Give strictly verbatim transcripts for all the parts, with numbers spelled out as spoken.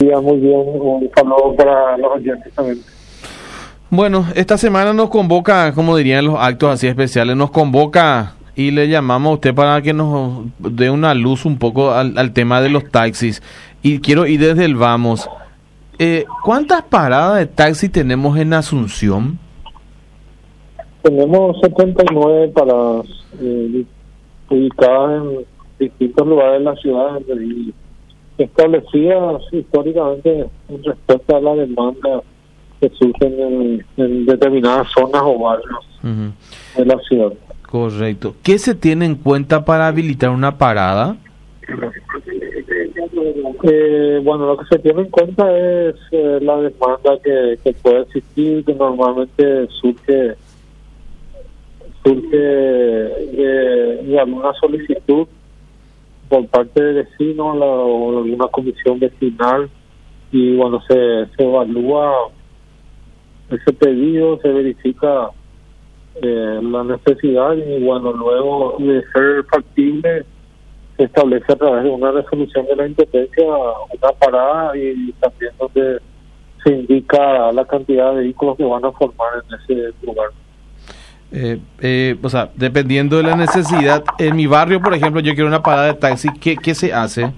día, muy bien. Un saludo para los oyentes también. Bueno, esta semana nos convoca, como dirían los actos así especiales, nos convoca y le llamamos a usted para que nos dé una luz un poco al, al tema de los taxis. Y quiero ir desde el vamos. Eh, ¿Cuántas paradas de taxi tenemos en Asunción? Tenemos setenta y nueve paradas eh, ubicadas en distintos lugares de la ciudad y establecidas históricamente en respecto a la demanda que surgen en, en determinadas zonas o barrios uh-huh. de la ciudad. Correcto. ¿Qué se tiene en cuenta para habilitar una parada? Eh, bueno, lo que se tiene en cuenta es eh, la demanda que, que puede existir, que normalmente surge surge de, de alguna solicitud por parte de vecinos la, o alguna comisión vecinal, y bueno, se, se evalúa ese pedido, se verifica eh, la necesidad y bueno, luego de ser factible se establece a través de una resolución de la Intendencia una parada y también donde se indica la cantidad de vehículos que van a formar en ese lugar. Eh, eh, o sea, dependiendo de la necesidad, en mi barrio, por ejemplo, yo quiero una parada de taxi, ¿qué, qué se hace?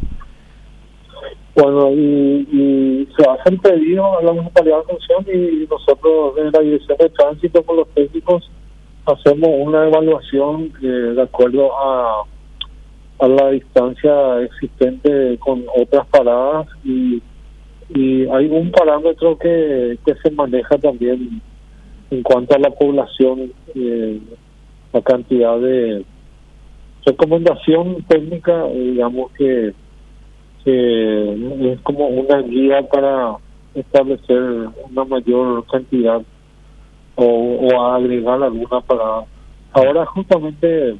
Bueno, y, y se hace el pedido a la Municipalidad de Asunción y nosotros en la Dirección de Tránsito con los técnicos hacemos una evaluación eh, de acuerdo a, a la distancia existente con otras paradas y, y hay un parámetro que, que se maneja también en cuanto a la población, eh, la cantidad de recomendación técnica, eh, digamos que, que es como una guía para establecer una mayor cantidad o, o agregar alguna parada. Ahora justamente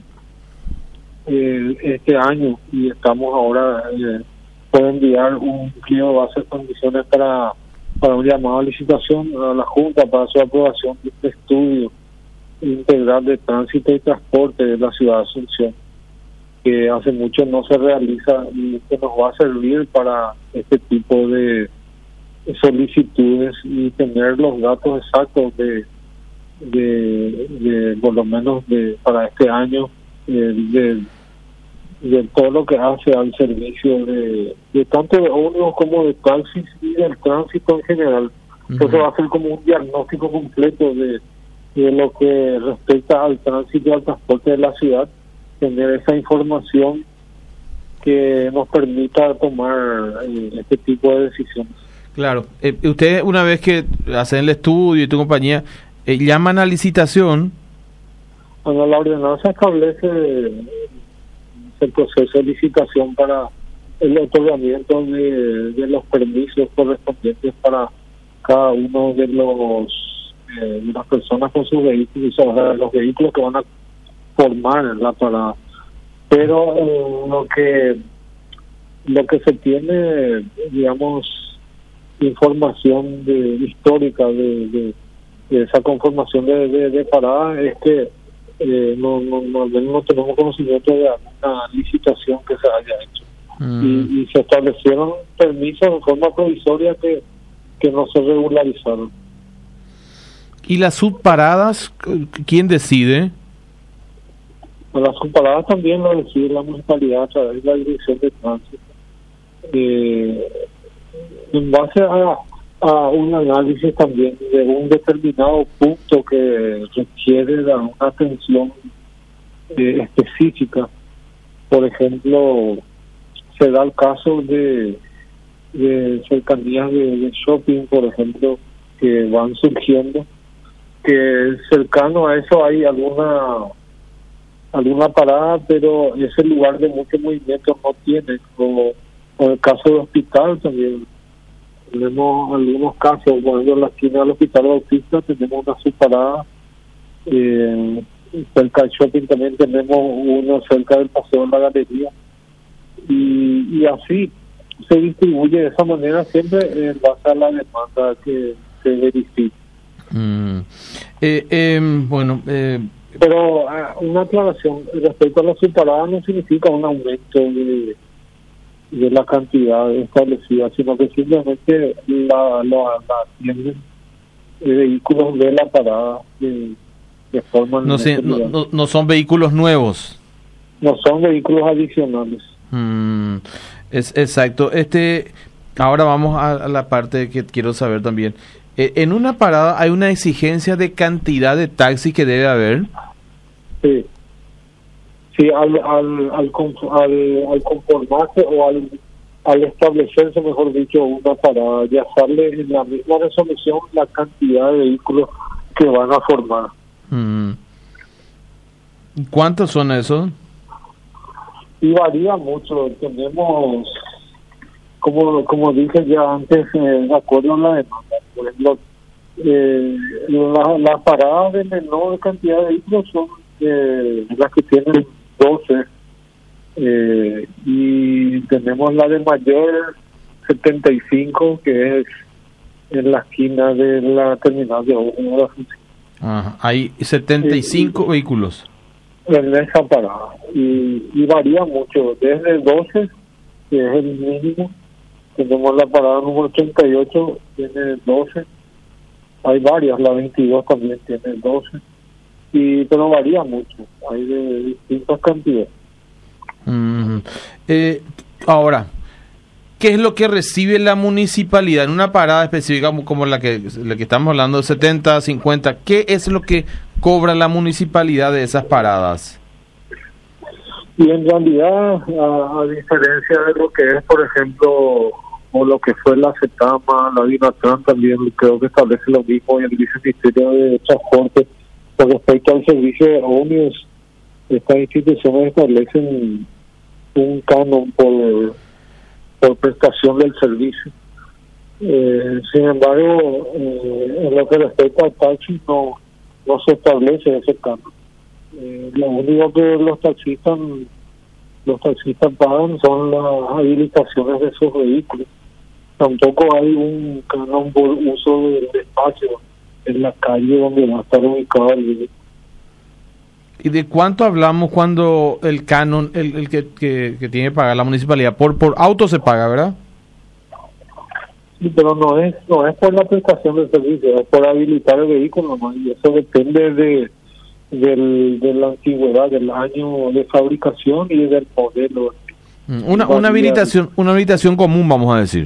eh, este año, y estamos ahora eh, por enviar un pliego de base de condiciones para para un llamado a licitación a la Junta para su aprobación de este estudio integral de tránsito y transporte de la ciudad de Asunción, que hace mucho no se realiza y que nos va a servir para este tipo de solicitudes y tener los datos exactos de, de, de por lo menos de para este año eh, de de todo lo que hace al servicio de, de tanto de ómnibus como de taxis y del tránsito en general. Entonces uh-huh. va a ser como un diagnóstico completo de, de lo que respecta al tránsito y al transporte de la ciudad, tener esa información que nos permita tomar eh, este tipo de decisiones. Claro. Eh, usted, una vez que hacen el estudio y tu compañía, eh, llaman a licitación. Bueno, la ordenanza establece el proceso de licitación para el otorgamiento de, de los permisos correspondientes para cada uno de los eh, de las personas con sus vehículos, o sea, los vehículos que van a formar la parada. Pero eh, lo que lo que se tiene, digamos, información de, histórica de, de, de esa conformación de, de, de parada es que Eh, no, no, no, no tenemos conocimiento de alguna licitación que se haya hecho mm. y, y se establecieron permisos en forma provisoria que, que no se regularizaron. ¿Y las subparadas, quién decide? Las subparadas también lo decide la municipalidad a través de la Dirección de Tránsito, eh, en base a a un análisis también de un determinado punto que requiere de una atención eh, específica. Por ejemplo, se da el caso de, de cercanías de, de shopping, por ejemplo, que van surgiendo, que cercano a eso hay alguna alguna parada, pero ese lugar de mucho movimiento no tiene, como, como el caso del hospital también. Tenemos algunos casos, por ejemplo, en la esquina del Hospital Bautista tenemos una subparada, eh, cerca del shopping también tenemos uno cerca del Paseo de la Galería, y, y así se distribuye de esa manera siempre en base a la demanda que se verifica. Mm. Eh, eh, bueno, eh... pero uh, una aclaración respecto a la subparada no significa un aumento de de la cantidad establecida, sino que simplemente la, la, la atienden vehículos de la parada de, de forma no, sé, no, no, no son vehículos nuevos, no son vehículos adicionales. mm, es exacto. Este ahora vamos a, a la parte que quiero saber también. Eh, en una parada hay una exigencia de cantidad de taxis que debe haber. Sí, sí, al al al, al, al conformarse o al al establecerse, mejor dicho, una parada, ya sale en la misma resolución la cantidad de vehículos que van a formar. Mm. ¿Cuántos son esos? Y varía mucho. Tenemos, como como dije ya antes, eh, de acuerdo a la demanda, por ejemplo, eh, las la paradas de menor cantidad de vehículos son eh, las que tienen doce. Eh, y tenemos la de mayor setenta y cinco, que es en la esquina de la terminal de Ojo. Ajá. Hay setenta y cinco eh, vehículos en esa parada y, y varía mucho, desde doce, que es el mínimo. Tenemos la parada número ochenta y ocho, tiene doce. Hay varias, la veintidós también tiene doce, y pero varía mucho, hay de distintas cantidades. Mm. Eh, ahora, ¿qué es lo que recibe la municipalidad en una parada específica como la que, la que estamos hablando de setenta, cincuenta? ¿Qué es lo que cobra la municipalidad de esas paradas? Y en realidad, a, a diferencia de lo que es, por ejemplo, o lo que fue la CETAMA, la DINATRAN también creo que establece lo mismo, y el Viceministerio de Transporte, con respecto al servicio de ómnibus, estas instituciones establecen un canon por, por prestación del servicio. Eh, sin embargo, eh, en lo que respecta al taxi, no, no se establece ese canon. Eh, lo único que los taxistas los taxistas pagan son las habilitaciones de sus vehículos. Tampoco hay un canon por uso del espacio en la calle donde va a estar ubicado el vehículo. ¿Y de cuánto hablamos cuando el canon, el, el que, que, que tiene que pagar la municipalidad? Por por auto se paga, ¿verdad? Sí, pero no es no es por la prestación del servicio, es por habilitar el vehículo, ¿no? Y eso depende de del, de la antigüedad, del año de fabricación y del modelo. Una, una habilitación una habilitación común, vamos a decir.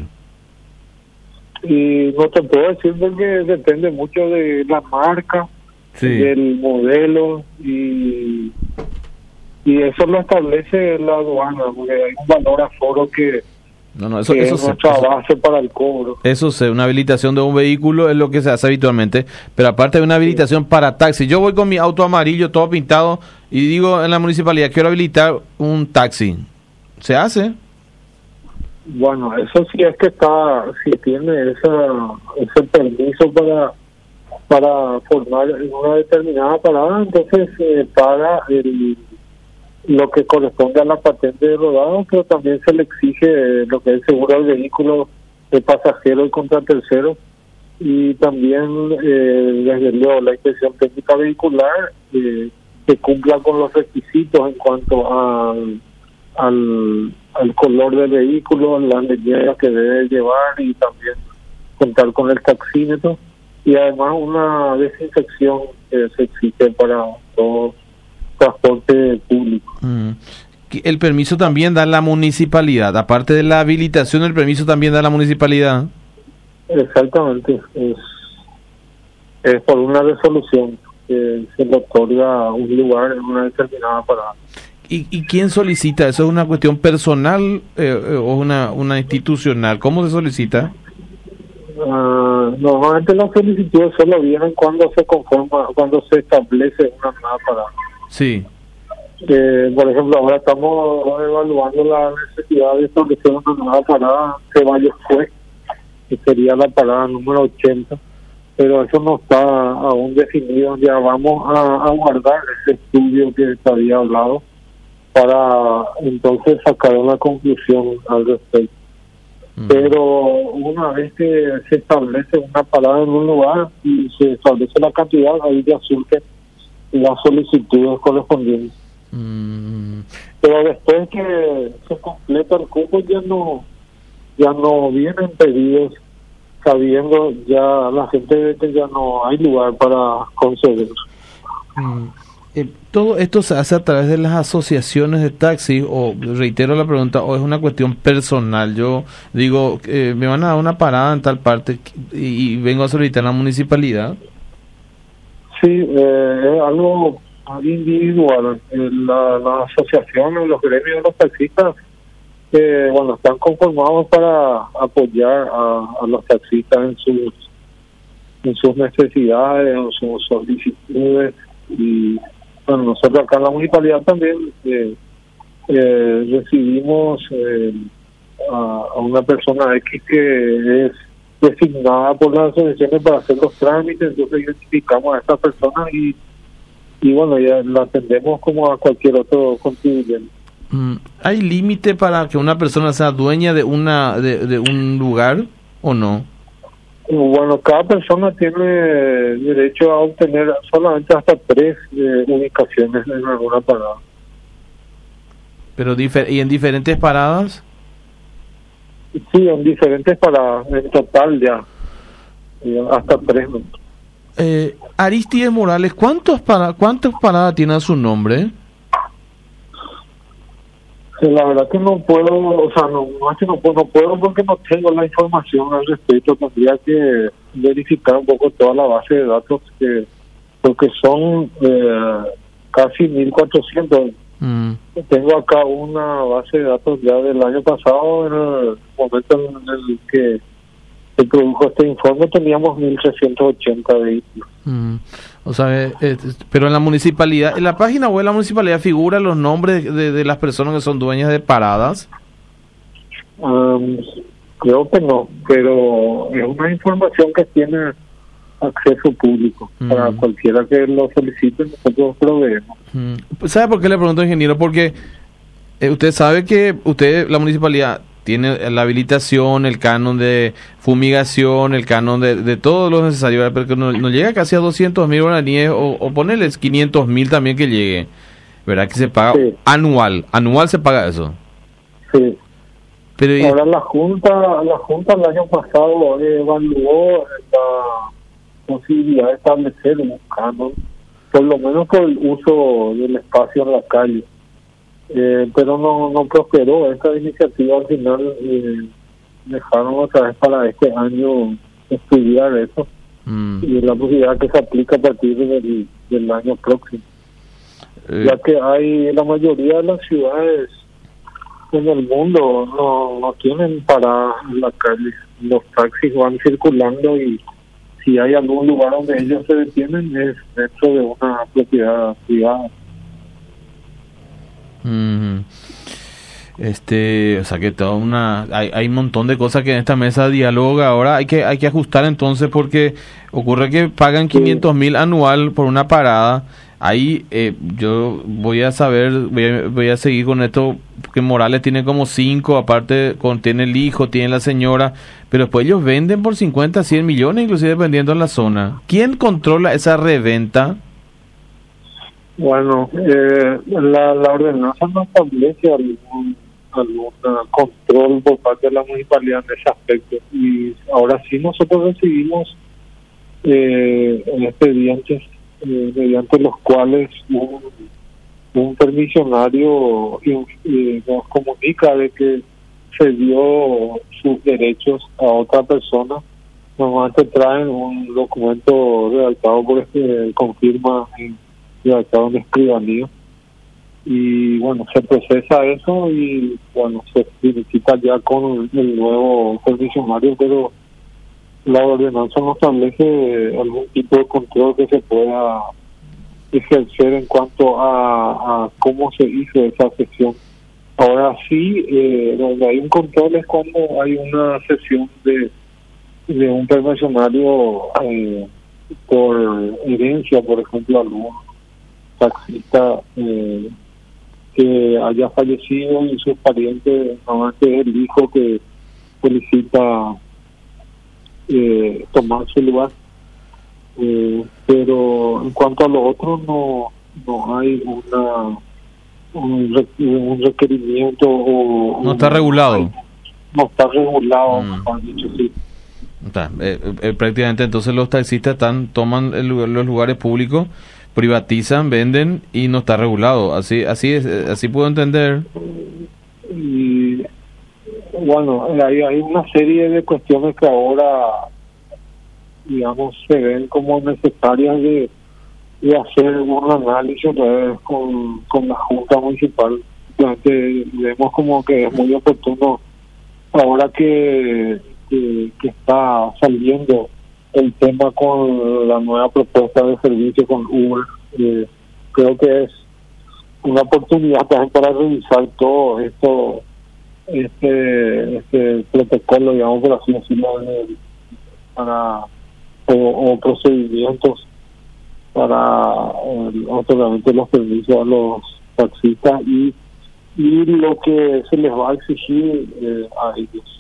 Y no te puedo decir porque depende mucho de la marca, sí, del modelo, y y eso lo establece la aduana, porque hay un valor aforo que, no, no, eso, que eso es nuestra eso, base para el cobro. Eso es una habilitación de un vehículo, es lo que se hace habitualmente, pero aparte de una habilitación, sí, para taxi. Yo voy con mi auto amarillo todo pintado y digo en la municipalidad, quiero habilitar un taxi. ¿Se hace? Bueno, eso sí es que está, si tiene esa, ese permiso para para formar en una determinada parada, entonces eh, paga el, lo que corresponde a la patente de rodado, pero también se le exige eh, lo que es seguro del vehículo de pasajero y contra tercero, y también eh, desde luego la inspección técnica vehicular eh, que cumpla con los requisitos en cuanto al, al, al color del vehículo, las leñeras que debe llevar, y también contar con el taxímetro, y además una desinfección que se exige para todo transporte público. Mm. ¿El permiso también da la municipalidad? Aparte de la habilitación, ¿el permiso también da la municipalidad? Exactamente, es, es por una resolución que se le otorga un lugar en una determinada parada. ¿Y, y quién solicita? ¿Eso es una cuestión personal eh, o una, una institucional? ¿Cómo se solicita? Uh, normalmente las solicitudes solo vienen cuando se conforma, cuando se establece una nueva parada. Sí. Eh, por ejemplo, ahora estamos evaluando la necesidad de establecer una nueva parada que Valles fue, que sería la parada número ochenta, pero eso no está aún definido. Ya vamos a, a guardar ese estudio que se había hablado para entonces sacar una conclusión al respecto. Pero una vez que se establece una parada en un lugar y se establece la cantidad, ahí ya surgen las solicitudes correspondientes. Mm. Pero después que se completa el cupo ya no ya no vienen pedidos, sabiendo ya la gente de que ya no hay lugar para conceder. Mm. Eh, ¿todo esto se hace a través de las asociaciones de taxis o, reitero la pregunta, o es una cuestión personal? Yo digo, eh, me van a dar una parada en tal parte y, y vengo a solicitar a la municipalidad. Sí, eh, es algo individual. Eh, la, la asociación, los gremios de los taxistas, eh, bueno, están conformados para apoyar a, a los taxistas en sus en sus necesidades, en sus solicitudes. Y bueno, nosotros acá en la municipalidad también eh, eh, recibimos eh, a, a una persona X que es designada por las asociaciones para hacer los trámites, entonces identificamos a esta persona y y bueno, ya la atendemos como a cualquier otro contribuyente. Mm. ¿Hay límite para que una persona sea dueña de una de, de un lugar o no? Bueno, cada persona tiene derecho a obtener solamente hasta tres eh, ubicaciones en alguna parada. Pero difer- ¿y en diferentes paradas? Sí, en diferentes paradas, en total ya, eh, hasta tres. ¿No? Eh, Aristides Morales, ¿cuántos para cuántas paradas tiene a su nombre? Eh, La verdad que no puedo, o sea, no, no es que no puedo, no puedo porque no tengo la información al respecto. Tendría que verificar un poco toda la base de datos, que porque son eh, casi mil cuatrocientos. Mm. Tengo acá una base de datos ya del año pasado, en el momento en el que se produjo este informe teníamos mil trescientos ochenta vehículos. Mm. O sea, eh, eh, pero en la municipalidad, en la página web de la municipalidad figuran los nombres de, de las personas que son dueñas de paradas. Um, creo que no, pero es una información que tiene acceso público. Mm. Para cualquiera que lo solicite, nosotros proveemos. Mm. ¿Sabe por qué le pregunto, ingeniero? Porque eh, usted sabe que usted, la municipalidad, tiene la habilitación, el canon de fumigación, el canon de, de todo lo necesario, pero que no, no llega casi a doscientos mil guaraníes, o, o ponerles quinientos mil también que llegue, ¿verdad? Que se paga sí. anual, anual se paga eso. Sí. Pero ahora la Junta, la Junta el año pasado evaluó la posibilidad de establecer un canon, por lo menos por el uso del espacio en la calle. Eh, pero no no prosperó esta iniciativa. Al final eh, dejaron otra vez para este año estudiar eso mm. y la posibilidad que se aplica a partir del, del año próximo, eh. ya que hay la mayoría de las ciudades en el mundo no, no tienen parada en la calle, los taxis van circulando y si hay algún lugar donde ellos se detienen es dentro de una propiedad privada. Mm. Este, o sea que toda una hay, hay un montón de cosas que en esta mesa dialoga. Ahora hay que hay que ajustar entonces, porque ocurre que pagan quinientos mil anual por una parada. Ahí eh, yo voy a saber, voy a, voy a seguir con esto, que Morales tiene como cinco, aparte con, tiene el hijo, tiene la señora, pero después ellos venden por cincuenta, cien millones, inclusive dependiendo de la zona. ¿Quién controla esa reventa? Bueno, eh, la, la ordenanza no establece algún, algún control por parte de la municipalidad en ese aspecto, y ahora sí nosotros recibimos eh, expedientes eh, mediante los cuales un, un permisionario eh, nos comunica de que se dio sus derechos a otra persona. Normalmente traen un documento redactado por este, confirma en redactado en escribanía, y bueno, se procesa eso y bueno, se felicita ya con el nuevo permisionario, pero la ordenanza no establece algún tipo de control que se pueda ejercer en cuanto a, a cómo se hizo esa sesión. Ahora sí, eh, donde hay un control es cuando hay una sesión de, de un permisionario eh, por herencia, por ejemplo, algún taxista eh, que haya fallecido y sus parientes, normalmente es el hijo que solicita eh, tomar su lugar, eh, pero en cuanto a lo otro no no hay una un, re, un requerimiento o no está un, regulado. No está regulado, Mm. mejor dicho, sí. Está, eh, eh, prácticamente entonces los taxistas están toman el lugar- los lugares públicos, privatizan, venden y no está regulado. Así así es, eh, así puedo entender. Y bueno, hay, hay una serie de cuestiones que ahora, digamos, se ven como necesarias de, de hacer un análisis otra vez con, con la Junta Municipal. Entonces, vemos como que es muy oportuno ahora que, que, que está saliendo el tema con la nueva propuesta de servicio con Uber. Eh, creo que es una oportunidad también para revisar todo esto, este, este protocolo, digamos, por así decirlo, de- para o, o procedimientos para eh, otorgamiento de los permisos a los taxistas y y lo que se les va a exigir eh, a ellos.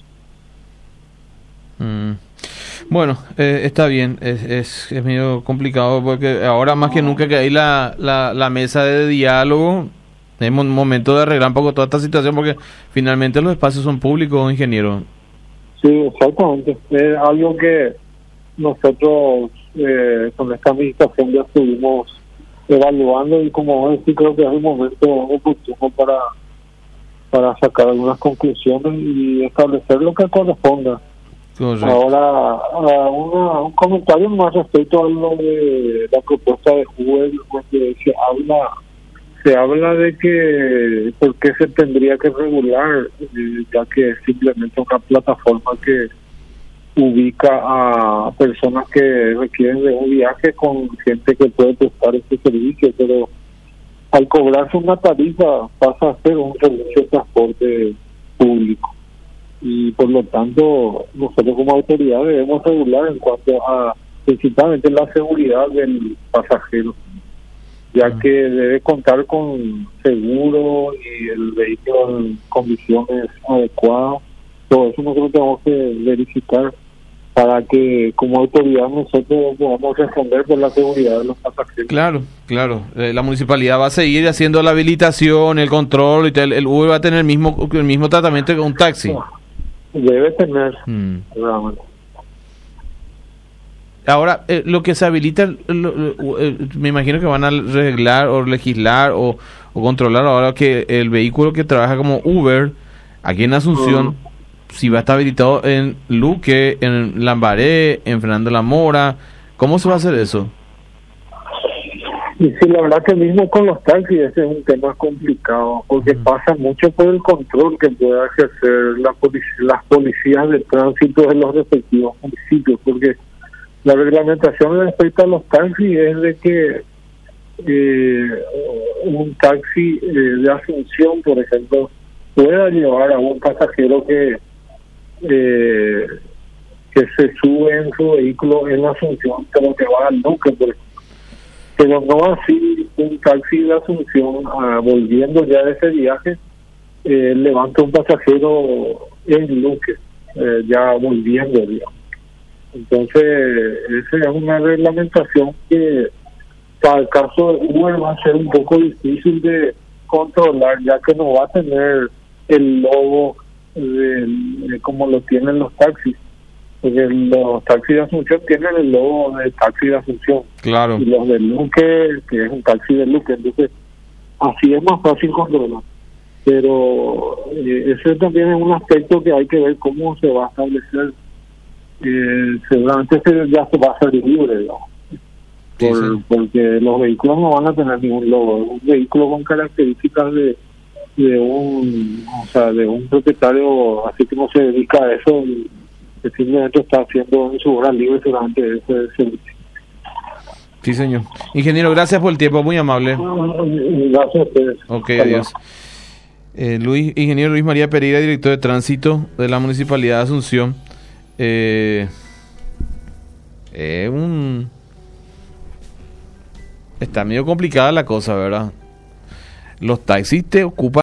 Mm. Bueno, eh, está bien, es, es, es medio complicado porque ahora más que nunca que hay la, la, la mesa de diálogo, es un momento de arreglar un poco toda esta situación porque finalmente los espacios son públicos, ingeniero. Sí, exactamente. Es algo que nosotros eh, con esta administración ya estuvimos evaluando y como vos decís, creo que es un momento oportuno para para sacar algunas conclusiones y establecer lo que corresponda. Correcto. Ahora, a una, un comentario más respecto a lo de la propuesta de Google, donde se habla se habla de que por qué se tendría que regular, eh, ya que es simplemente una plataforma que ubica a personas que requieren de un viaje con gente que puede prestar este servicio, pero al cobrarse una tarifa pasa a ser un servicio de transporte público y por lo tanto nosotros como autoridad debemos regular en cuanto a principalmente la seguridad del pasajero, ya que debe contar con seguro y el vehículo en condiciones adecuadas. Todo eso nosotros tenemos que verificar para que como autoridad nosotros podamos responder por la seguridad de los pasajeros. Claro, claro. Eh, la municipalidad va a seguir haciendo la habilitación, el control y tal. El Uber va a tener el mismo el mismo tratamiento que un taxi. Debe tener, Mm. realmente. Ahora, eh, lo que se habilita, lo- lo- eh, me imagino que van a arreglar o legislar o, o controlar ahora que el vehículo que trabaja como Uber aquí en Asunción, Mm. si va a estar habilitado en Luque, en Lambaré, en Fernando La Mora. ¿Cómo se va a hacer eso? Y sí, la verdad que mismo con los taxis ese es un tema complicado, porque Ujú. pasa mucho por el control que puede ejercer la polic- las policías de tránsito de los respectivos municipios, porque la reglamentación respecto a los taxis es de que eh, un taxi eh, de Asunción, por ejemplo, pueda llevar a un pasajero que eh, que se sube en su vehículo en Asunción, pero que va al Luque, por ejemplo. Pero no así un taxi de Asunción, ah, volviendo ya de ese viaje, eh, levanta un pasajero en Luque, eh, ya volviendo, digamos. Entonces, esa es una reglamentación que para el caso de Uber va a ser un poco difícil de controlar, ya que no va a tener el logo de, de como lo tienen los taxis, porque los taxis de Asunción tienen el logo de taxi de Asunción Claro. y los de Luque, que es un taxi de Luque, entonces así es más fácil controlar. Pero eh, ese también es un aspecto que hay que ver cómo se va a establecer. Eh, seguramente se, ya se va a hacer libre, digamos. Sí, Por, sí. porque los vehículos no van a tener ningún logo. Un vehículo con características de de un o sea de un propietario así que no se dedica a eso y que simplemente está haciendo en su hora libre seguramente ese servicio. Sí, señor. Ingeniero, gracias por el tiempo, muy amable. Gracias a ustedes. Ok, Hasta adiós. Eh, Luis, ingeniero Luis María Pereira, director de tránsito de la Municipalidad de Asunción. Eh, eh, un... Está medio complicada la cosa, ¿verdad? Los taxis te ocupan